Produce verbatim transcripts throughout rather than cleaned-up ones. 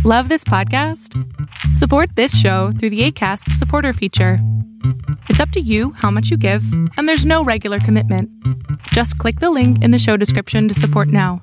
Love this podcast? Support this show through the Acast supporter feature. It's up to you how much you give, and there's no regular commitment. Just click the link in the show description to support now.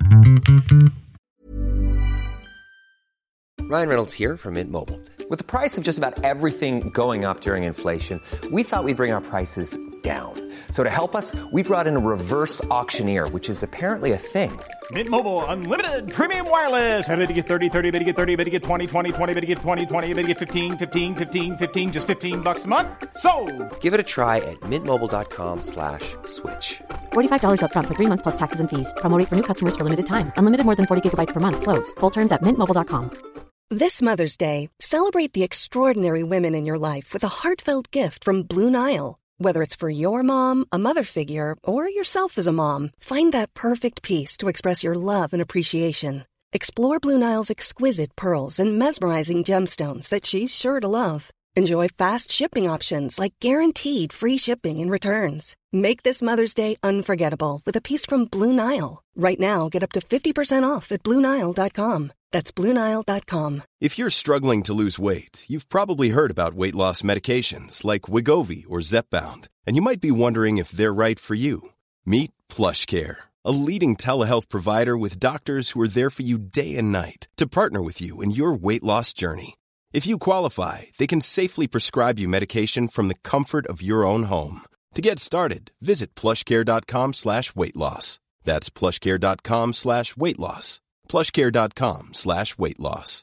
Ryan Reynolds here from Mint Mobile. With the price of just about everything going up during inflation, we thought we'd bring our prices down. So to help us, we brought in a reverse auctioneer, which is apparently a thing. Mint Mobile Unlimited Premium Wireless. How to get thirty, thirty, how to get thirty, how to get twenty, twenty, twenty, how to get twenty, twenty, how to get fifteen, fifteen, fifteen, fifteen, just fifteen bucks a month? Sold! Give it a try at mintmobile.com slash switch. forty-five dollars up front for three months plus taxes and fees. Promo rate for new customers for limited time. Unlimited more than forty gigabytes per month. Slows full terms at mint mobile dot com. This Mother's Day, celebrate the extraordinary women in your life with a heartfelt gift from Blue Nile. Whether it's for your mom, a mother figure, or yourself as a mom, find that perfect piece to express your love and appreciation. Explore Blue Nile's exquisite pearls and mesmerizing gemstones that she's sure to love. Enjoy fast shipping options like guaranteed free shipping and returns. Make this Mother's Day unforgettable with a piece from Blue Nile. Right now, get up to fifty percent off at blue nile dot com. That's blue nile dot com. If you're struggling to lose weight, you've probably heard about weight loss medications like Wegovy or Zepbound, and you might be wondering if they're right for you. Meet PlushCare, a leading telehealth provider with doctors who are there for you day and night to partner with you in your weight loss journey. If you qualify, they can safely prescribe you medication from the comfort of your own home. To get started, visit plushcare.com slash weight loss. That's plushcare.com slash weight loss. plushcare.com slash weight loss.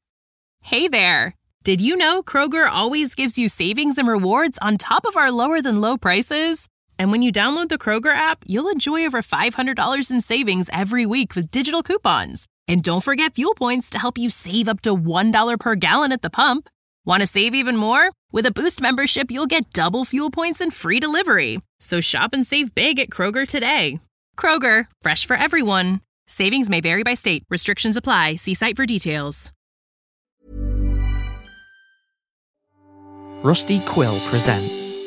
Hey there! Did you know Kroger always gives you savings and rewards on top of our lower-than-low prices? And when you download the Kroger app, you'll enjoy over five hundred dollars in savings every week with digital coupons. And don't forget fuel points to help you save up to one dollar per gallon at the pump. Want to save even more? With a Boost membership, you'll get double fuel points and free delivery. So shop and save big at Kroger today. Kroger, fresh for everyone. Savings may vary by state. Restrictions apply. See site for details. Rusty Quill presents.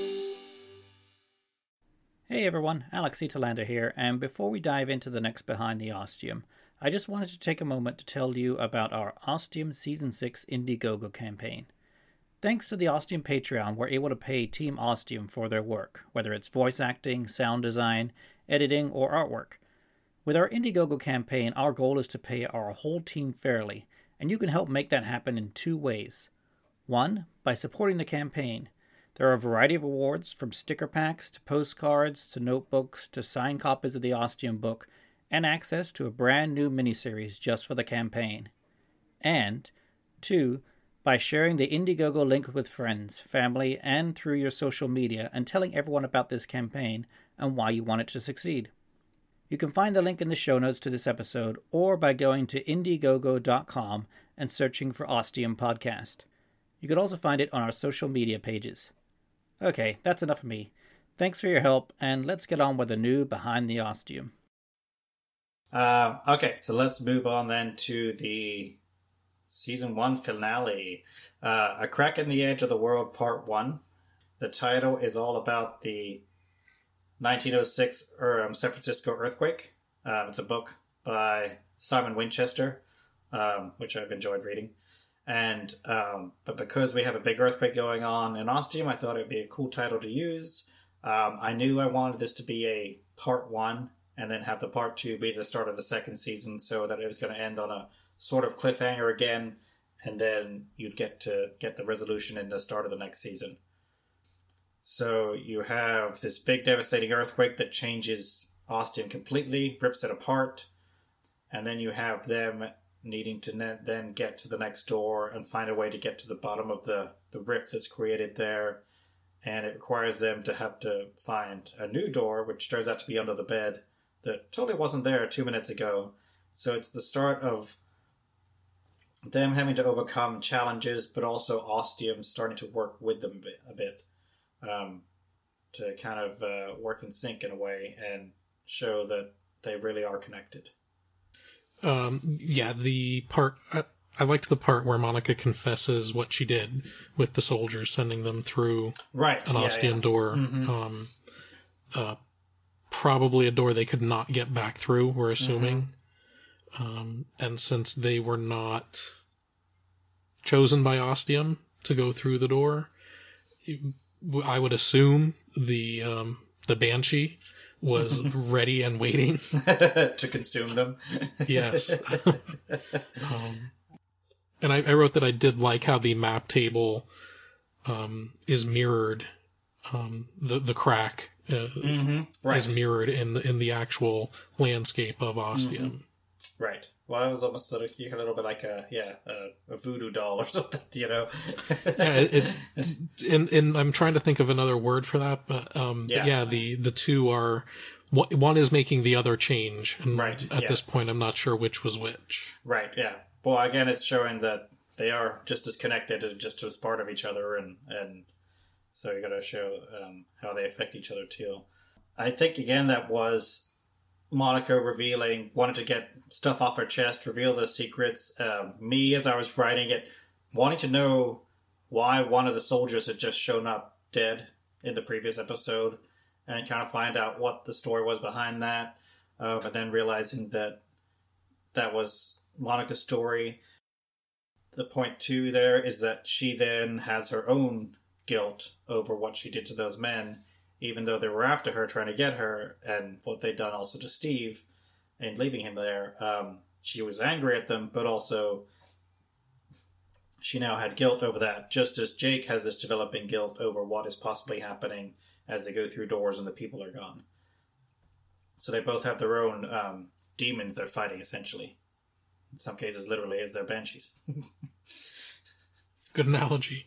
Hey everyone, Alex Italander here, and before we dive into the next Behind the Ostium, I just wanted to take a moment to tell you about our Ostium Season six Indiegogo campaign. Thanks to the Ostium Patreon, we're able to pay Team Ostium for their work, whether it's voice acting, sound design, editing, or artwork. With our Indiegogo campaign, our goal is to pay our whole team fairly, and you can help make that happen in two ways. One, by supporting the campaign. There are a variety of awards, from sticker packs to postcards to notebooks to signed copies of the Ostium book, and access to a brand new miniseries just for the campaign. And two, by sharing the Indiegogo link with friends, family, and through your social media and telling everyone about this campaign and why you want it to succeed. You can find the link in the show notes to this episode or by going to indiegogo dot com and searching for Ostium Podcast. You can also find it on our social media pages. Okay, that's enough of me. Thanks for your help, and let's get on with the new Behind the Ostium. Uh, okay, so let's move on then to the season one finale. Uh, A Crack in the Edge of the World, Part one. The title is all about the nineteen oh six er, um, San Francisco earthquake. Um, it's a book by Simon Winchester, um, which I've enjoyed reading. And um, but because we have a big earthquake going on in Ostium, I thought it would be a cool title to use. Um, I knew I wanted this to be a part one, and then have the part two be the start of the second season, so that it was going to end on a sort of cliffhanger again, and then you'd get to get the resolution in the start of the next season. So you have this big devastating earthquake that changes Ostium completely, rips it apart, and then you have them needing to ne- then get to the next door and find a way to get to the bottom of the, the rift that's created there. And it requires them to have to find a new door, which turns out to be under the bed, that totally wasn't there two minutes ago. So it's the start of them having to overcome challenges, but also Ostium starting to work with them a bit, a bit um, to kind of uh, work in sync in a way and show that they really are connected. Um, yeah, the part, I, I liked the part where Monica confesses what she did with the soldiers, sending them through right, an yeah, Ostium yeah. door. Mm-hmm. Um, uh, probably a door they could not get back through, we're assuming. Mm-hmm. Um, and since they were not chosen by Ostium to go through the door. I would assume the um, the Banshee was ready and waiting to consume them. Yes. um, and I, I wrote that I did like how the map table um, is mirrored. Um, the the crack uh, mm-hmm. right. is mirrored in the, in the actual landscape of Ostium. Mm-hmm. Right. Well, it was almost sort of, a little bit like a yeah a, a voodoo doll or something, you know. yeah, it, and and I'm trying to think of another word for that, but um, yeah. yeah, the the two are one is making the other change, and right. at yeah. this point, I'm not sure which was which. Right. Yeah. Well, again, it's showing that they are just as connected as just as part of each other, and and so you got to show um, how they affect each other too. I think again that was Monica revealing, wanted to get stuff off her chest, reveal the secrets. Um, me, as I was writing it, wanting to know why one of the soldiers had just shown up dead in the previous episode, and kind of find out what the story was behind that. Uh, but then realizing that that was Monica's story. The point too there is that she then has her own guilt over what she did to those men, even though they were after her, trying to get her, and what they'd done also to Steve and leaving him there. Um, she was angry at them, but also she now had guilt over that, just as Jake has this developing guilt over what is possibly happening as they go through doors and the people are gone. So they both have their own um, demons they're fighting, essentially. In some cases, literally, as their banshees. Good analogy.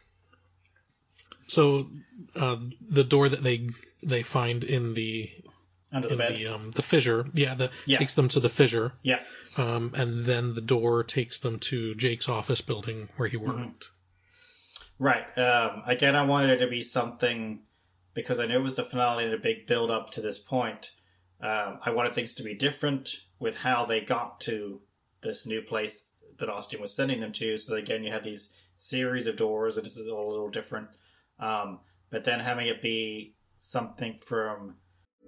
So, uh, the door that they they find in the under the in bed, the, um, the fissure, yeah, the yeah. takes them to the fissure, yeah, um, and then the door takes them to Jake's office building where he worked. Mm-hmm. Right. Um, again, I wanted it to be something because I knew it was the finale and a big build up to this point. Um, I wanted things to be different with how they got to this new place that Ostium was sending them to. So again, you have these series of doors, and this is all a little different. Um, but then having it be something from...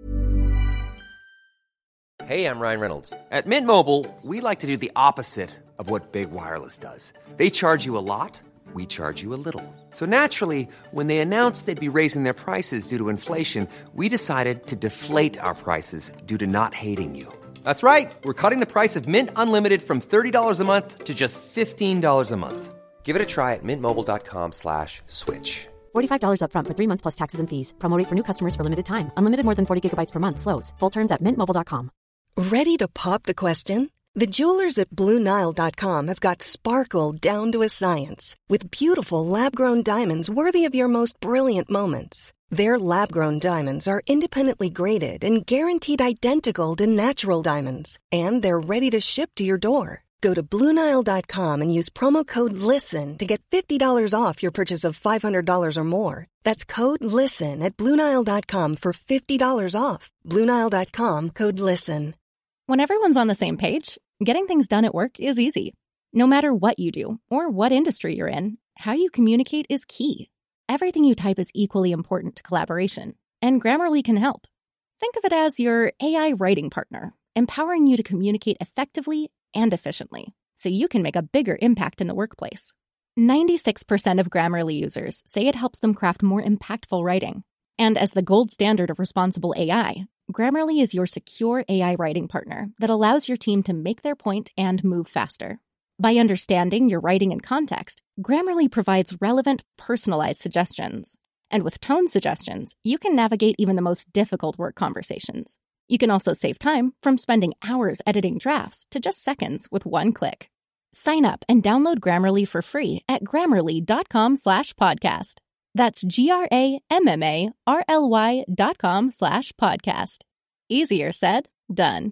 Hey, I'm Ryan Reynolds. At Mint Mobile, we like to do the opposite of what Big Wireless does. They charge you a lot, we charge you a little. So naturally, when they announced they'd be raising their prices due to inflation, we decided to deflate our prices due to not hating you. That's right. We're cutting the price of Mint Unlimited from thirty dollars a month to just fifteen dollars a month. Give it a try at mintmobile.com slash switch. forty-five dollars up front for three months plus taxes and fees. Promo rate for new customers for limited time. Unlimited more than forty gigabytes per month. Slows full terms at mint mobile dot com. Ready to pop the question? The jewelers at Blue Nile dot com have got sparkle down to a science with beautiful lab-grown diamonds worthy of your most brilliant moments. Their lab-grown diamonds are independently graded and guaranteed identical to natural diamonds, and they're ready to ship to your door. Go to Blue Nile dot com and use promo code LISTEN to get fifty dollars off your purchase of five hundred dollars or more. That's code LISTEN at Blue Nile dot com for fifty dollars off. Blue Nile dot com, code LISTEN. When everyone's on the same page, getting things done at work is easy. No matter what you do or what industry you're in, how you communicate is key. Everything you type is equally important to collaboration, and Grammarly can help. Think of it as your A I writing partner, empowering you to communicate effectively and efficiently, so you can make a bigger impact in the workplace. ninety-six percent of Grammarly users say it helps them craft more impactful writing. And as the gold standard of responsible A I, Grammarly is your secure A I writing partner that allows your team to make their point and move faster. By understanding your writing and context, Grammarly provides relevant, personalized suggestions. And with tone suggestions, you can navigate even the most difficult work conversations. You can also save time from spending hours editing drafts to just seconds with one click. Sign up and download Grammarly for free at grammarly.com slash podcast. That's G-R-A-M-M-A-R-L-Y dot com slash podcast. Easier said, done.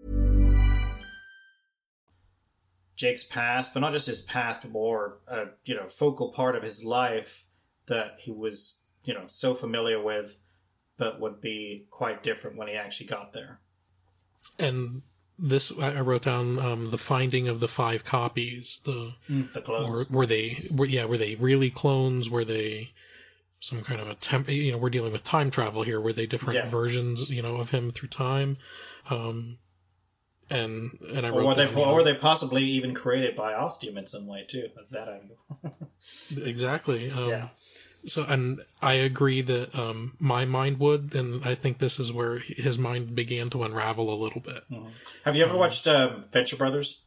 Jake's past, but not just his past, but more a you know focal part of his life that he was you know so familiar with, but would be quite different when he actually got there. And this, I wrote down um, the finding of the five copies. The mm, the clones. Or, were they? Were, yeah, were they really clones? Were they some kind of a temp? You know, we're dealing with time travel here. Were they different yeah. versions? You know, of him through time? Um, and and I or wrote were they down, or you know, were they possibly even created by Ostium in some way too? That's that angle. exactly. Um, yeah. So, and I agree that um, my mind would, and I think this is where his mind began to unravel a little bit. Mm-hmm. Have you ever um, watched um, Venture Brothers?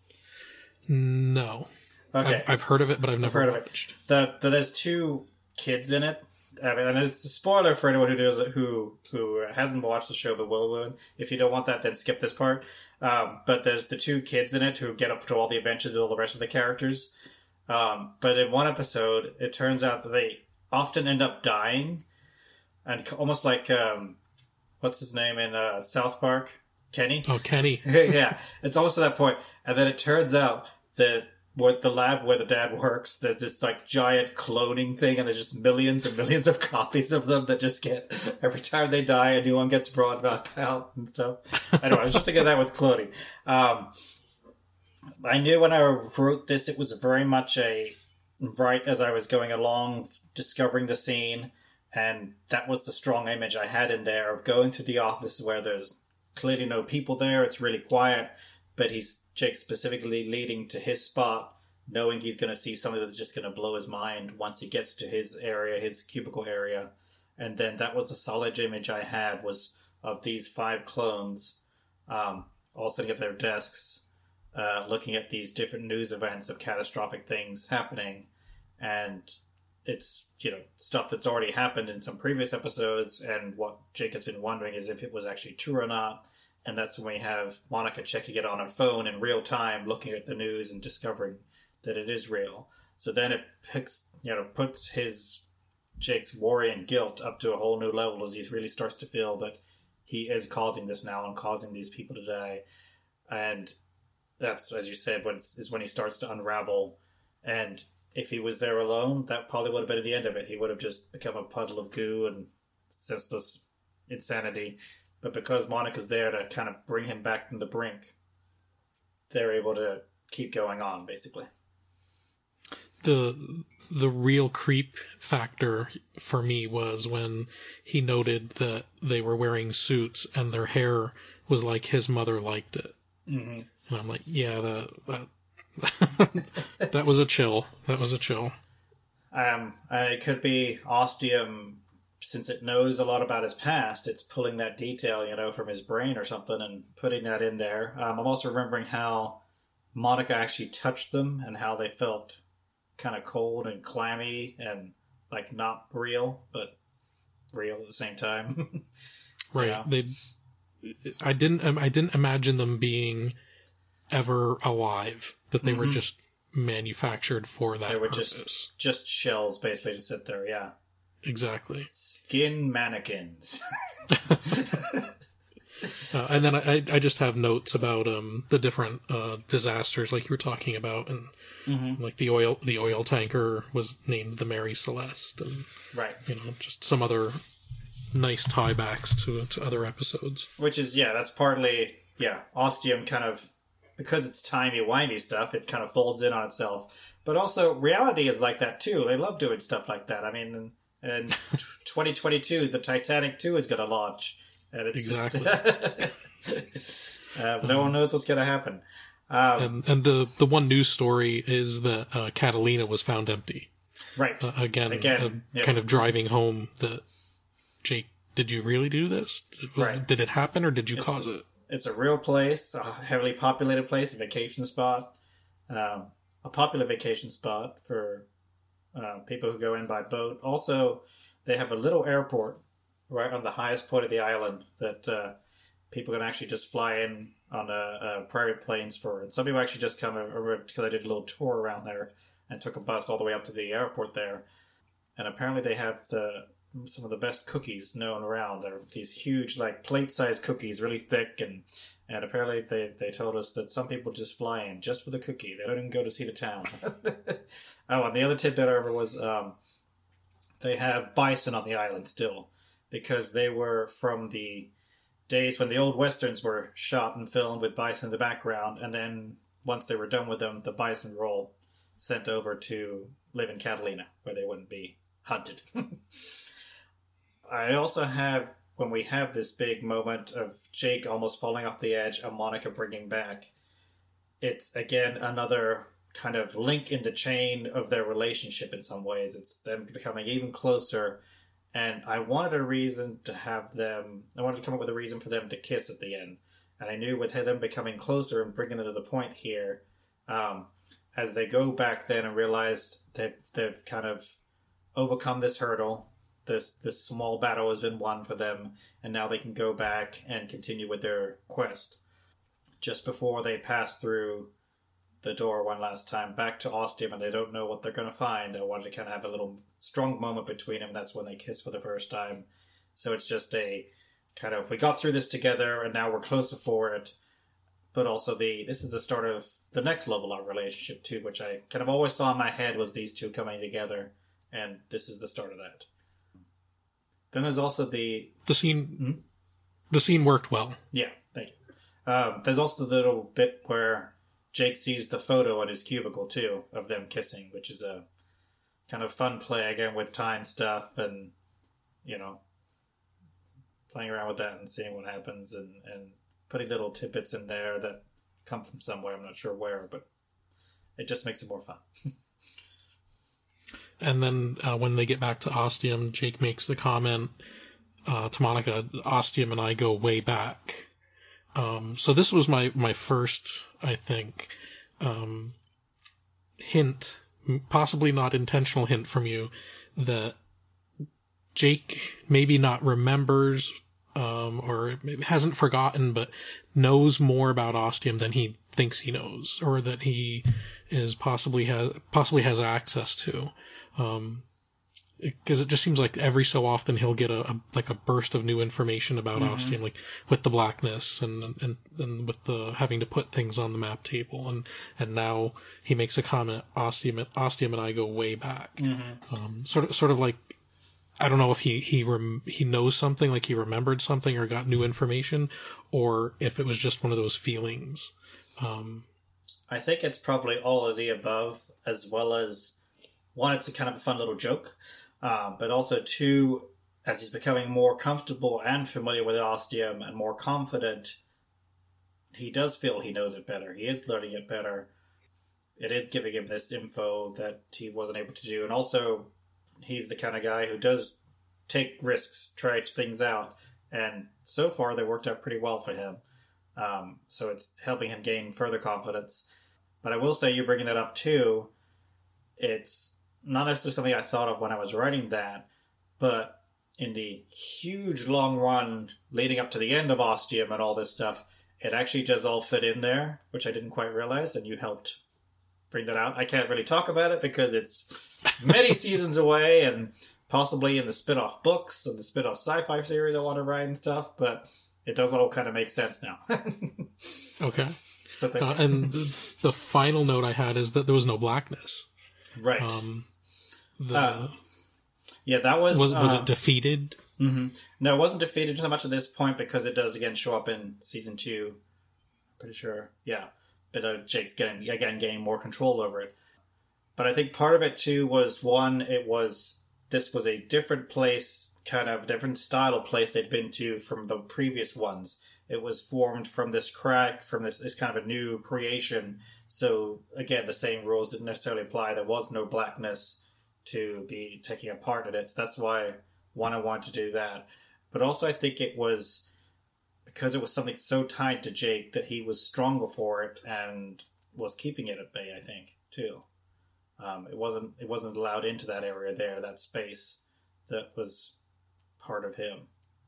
No. Okay. I've, I've heard of it, but I've never I've heard watched. Of it. The, the there's two kids in it. I mean, and it's a spoiler for anyone who does who who hasn't watched the show but will would. If you don't want that, then skip this part. Um, but there's the two kids in it who get up to all the adventures of all the rest of the characters. Um, but in one episode, it turns out that they often end up dying, and almost like um, what's his name in uh, South Park, Kenny. Oh, Kenny. Yeah, it's almost to that point. And then it turns out that what the lab where the dad works, there's this like giant cloning thing, and there's just millions and millions of copies of them that just get every time they die, a new one gets brought back out and stuff. I know. I was just thinking of that with cloning. Um, I knew when I wrote this, it was very much a right as I was going along, discovering the scene, and that was the strong image I had in there of going to the office where there's clearly no people there. It's really quiet, but he's Jake specifically leading to his spot, knowing he's going to see something that's just going to blow his mind once he gets to his area, his cubicle area. And then that was the solid image I had, was of these five clones um, all sitting at their desks, Uh, looking at these different news events of catastrophic things happening. And it's, you know, stuff that's already happened in some previous episodes, and what Jake has been wondering is if it was actually true or not. And that's when we have Monica checking it on her phone in real time, looking at the news and discovering that it is real. So then it picks, you know, puts his, Jake's worry and guilt up to a whole new level as he really starts to feel that he is causing this now and causing these people to die. And that's, as you said, when it's, is when he starts to unravel. And if he was there alone, that probably would have been the end of it. He would have just become a puddle of goo and senseless insanity. But because Monica's there to kind of bring him back from the brink, they're able to keep going on, basically. The the real creep factor for me was when he noted that they were wearing suits and their hair was like his mother liked it. Mm-hmm. And I'm like, yeah, that that, that was a chill. That was a chill. Um, and it could be Ostium, since it knows a lot about his past, it's pulling that detail, you know, from his brain or something and putting that in there. Um, I'm also remembering how Monica actually touched them and how they felt kind of cold and clammy and like not real, but real at the same time. Right. Yeah. They, I didn't, I didn't imagine them being ever alive. That they mm-hmm. were just manufactured for that. They were purpose. just just shells, basically, to sit there. Yeah. Exactly. Skin mannequins. uh, and then I, I just have notes about um, the different uh, disasters, like you were talking about, and mm-hmm. like the oil the oil tanker was named the Mary Celeste, and right, you know, just some other nice tiebacks to to other episodes. Which is yeah, that's partly yeah, Ostium kind of, because it's timey-wimey stuff, it kind of folds in on itself. But also, reality is like that too. They love doing stuff like that. I mean. And twenty twenty-two, the Titanic two is going to launch. And it's exactly. Just, uh, no um, one knows what's going to happen. Um, and, and the, the one news story is that uh, Catalina was found empty. Right. Uh, again, again uh, yeah. kind of driving home that, Jake, did you really do this? Was, right. Did it happen or did you it's cause a, it? It's a real place, a heavily populated place, a vacation spot. Um, a popular vacation spot for... Uh, people who go in by boat. Also, they have a little airport right on the highest point of the island that uh, people can actually just fly in on a, a private planes for. And some people actually just come over because I did a little tour around there and took a bus all the way up to the airport there. And apparently they have the some of the best cookies known around. They're these huge, like, plate-sized cookies, really thick, and and apparently they, they told us that some people just fly in just for the cookie. They don't even go to see the town. Oh, and the other tidbit I remember was um, they have bison on the island still, because they were from the days when the old westerns were shot and filmed with bison in the background, and then once they were done with them, the bison were all sent over to live in Catalina, where they wouldn't be hunted. I also have when we have this big moment of Jake almost falling off the edge and Monica bringing back, it's, again, another kind of link in the chain of their relationship in some ways. It's them becoming even closer, and I wanted a reason to have them, I wanted to come up with a reason for them to kiss at the end. And I knew with them becoming closer and bringing them to the point here, um, as they go back then and realized they've, they've kind of overcome this hurdle, this this small battle has been won for them, and now they can go back and continue with their quest. Just before they pass through the door one last time back to Ostium, and they don't know what they're going to find, I wanted to kind of have a little strong moment between them. That's when they kiss for the first time. So it's just a kind of, we got through this together, and now we're closer for it. But also, the this is the start of the next level of relationship, too, which I kind of always saw in my head was these two coming together, and this is the start of that. Then there's also the... The scene... Hmm? The scene worked well. Yeah, thank you. Um, there's also the little bit where Jake sees the photo on his cubicle, too, of them kissing, which is a kind of fun play, again, with time stuff and, you know, playing around with that and seeing what happens and, and putting little tidbits in there that come from somewhere. I'm not sure where, but it just makes it more fun. And then uh, when they get back to Ostium, Jake makes the comment uh, to Monica, Ostium and I go way back. Um, so this was my, my first, I think, um, hint, possibly not intentional hint from you, that Jake maybe not remembers um, or hasn't forgotten, but knows more about Ostium than he thinks he knows, or that he is possibly has possibly has access to. Um, because it, it just seems like every so often he'll get a, a like a burst of new information about mm-hmm. Ostium, like with the blackness and, and and with the having to put things on the map table, and and now he makes a comment, Ostium Ostium and I go way back, mm-hmm. um, sort of sort of like, I don't know if he he rem- he knows something, like he remembered something or got new information, or if it was just one of those feelings. Um, I think it's probably all of the above, as well as one, it's a kind of a fun little joke. Uh, but also, two, as he's becoming more comfortable and familiar with Ostium and more confident, he does feel he knows it better. He is learning it better. It is giving him this info that he wasn't able to do. And also, he's the kind of guy who does take risks, try things out. And so far, they worked out pretty well for him. Um, so it's helping him gain further confidence. But I will say, you bringing that up too, it's not necessarily something I thought of when I was writing that, but in the huge long run leading up to the end of Ostium and all this stuff, it actually does all fit in there, which I didn't quite realize, and you helped bring that out. I can't really talk about it because it's many seasons away and possibly in the spin-off books and the spin-off sci-fi series I want to write and stuff, but it does all kind of make sense now. Okay. So uh, and the, the final note I had is that there was no blackness. Right. Um, the, uh, yeah, that was... Was, was uh, it defeated? Mm-hmm. No, it wasn't defeated so much at this point because it does again show up in season two. Pretty sure. Yeah. But uh, Jake's getting, again, gaining more control over it. But I think part of it too was, one, it was... This was a different place, kind of different style of place they'd been to from the previous ones. It was formed from this crack, from this, this kind of a new creation. So, again, the same rules didn't necessarily apply. There was no blackness to be taking a part in it. So that's why, one, I wanted to do that. But also I think it was because it was something so tied to Jake that he was stronger for it and was keeping it at bay, I think, too. Um, it wasn't it wasn't allowed into that area there, that space that was part of him.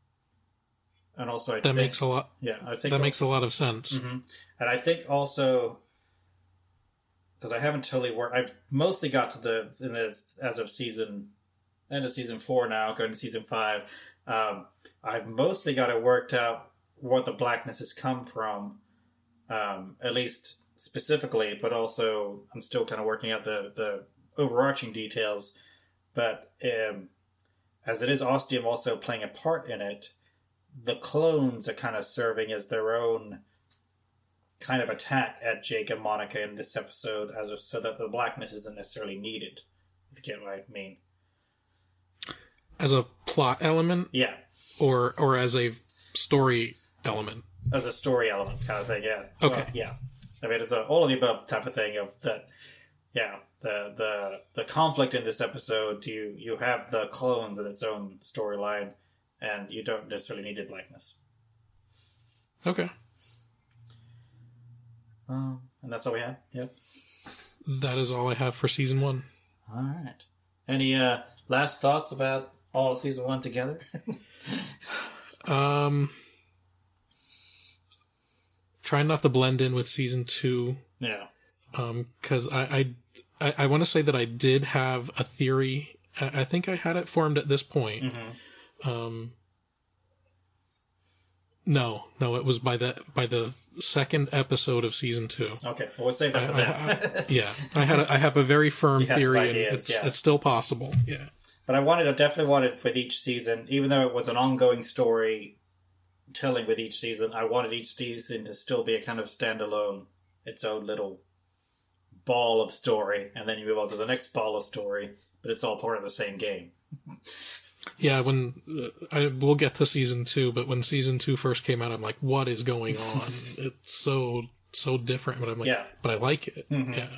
And also, I that think, makes a lot. Yeah, I think that also, makes a lot of sense. Mm-hmm. And I think also, because I haven't totally worked, I've mostly got to the, in the as of season end of season four now, going to season five. Um, I've mostly got it worked out what the blackness has come from, um, at least specifically. But also, I'm still kind of working out the the overarching details. But um, as it is Ostium also playing a part in it, the clones are kind of serving as their own kind of attack at Jake and Monica in this episode, as a, so that the blackness isn't necessarily needed, if you get what I mean. As a plot element? Yeah. or or as a story element? As a story element kind of thing, yeah. Okay. Well, yeah. I mean, it's a all of the above type of thing of that, yeah, the the the conflict in this episode, you, you have the clones in its own storyline, and you don't necessarily need the blackness. Okay. Um, and that's all we have? Yep. That is all I have for season one. All right. Any uh, last thoughts about all of season one together? um... Try not to blend in with season two. Yeah. Um, because I, I, I want to say that I did have a theory. I, I think I had it formed at this point. Mm-hmm. Um, no, no, it was by the by the second episode of season two. Okay, well, we'll save that for I, that. I, I, yeah, I had a, I have a very firm theory, ideas, and it's yeah. it's still possible. Yeah. But I wanted, I definitely wanted with each season, even though it was an ongoing story. Telling with each season, I wanted each season to still be a kind of standalone, its own little ball of story, and then you move on to the next ball of story, but it's all part of the same game. Yeah, when uh, I we'll get to season two, but when season two first came out, I'm like, what is going on? It's so so different, but I'm like, yeah. but I like it. Mm-hmm. Yeah.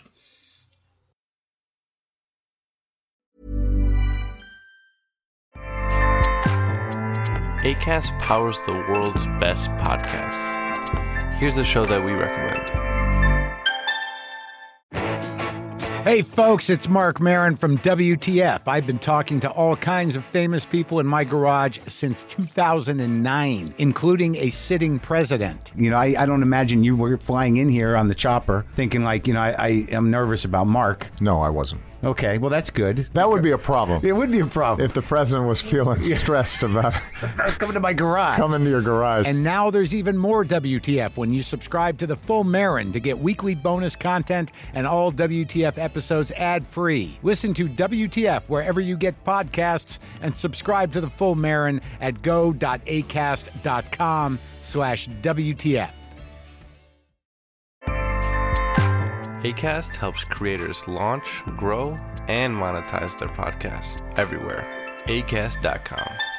Acast powers the world's best podcasts. Here's a show that we recommend. Hey folks, it's Mark Maron from W T F. I've been talking to all kinds of famous people in my garage since two thousand nine, including a sitting president. You know, I, I don't imagine you were flying in here on the chopper thinking like, you know, I, I am nervous about Mark. No, I wasn't. Okay, well, that's good. That would be a problem. It would be a problem. If the president was feeling stressed about coming to my garage. Coming to your garage. And now there's even more W T F when you subscribe to the Full Marin to get weekly bonus content and all W T F episodes ad-free. Listen to W T F wherever you get podcasts and subscribe to the Full Marin at go.acast.com slash WTF. Acast helps creators launch, grow, and monetize their podcasts everywhere. Acast dot com.